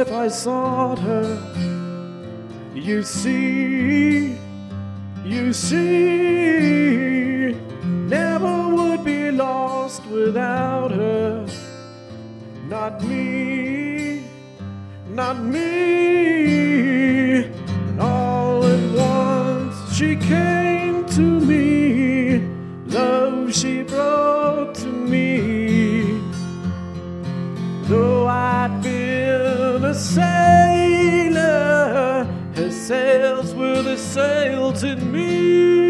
if I sought her. You see, never would be lost without her. Not me, not me. And all at once she came to me, love she brought to me. Though I'd been a sailor, her sails were the sails in me.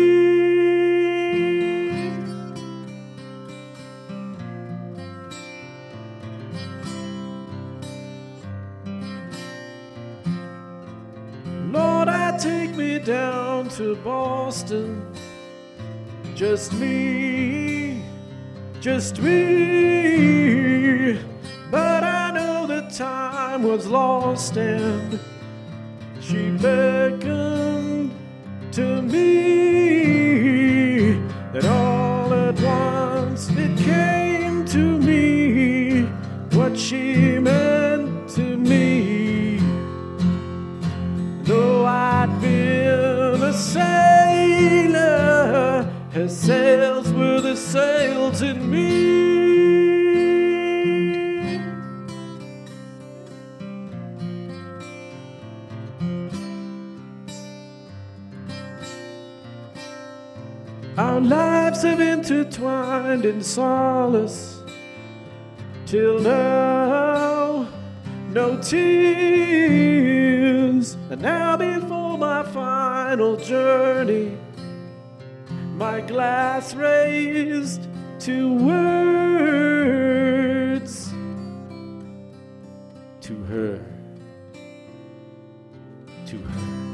Lord, take me down to Boston. Just me, just me. But I know the time was lost and she beckoned to me. Then all at once it came to me what she meant to me. Though I'd been a sailor, her sails were the sails in me. Our lives have intertwined in solace till now, no tears. And now before my final journey, my glass raised to words, to her, to her.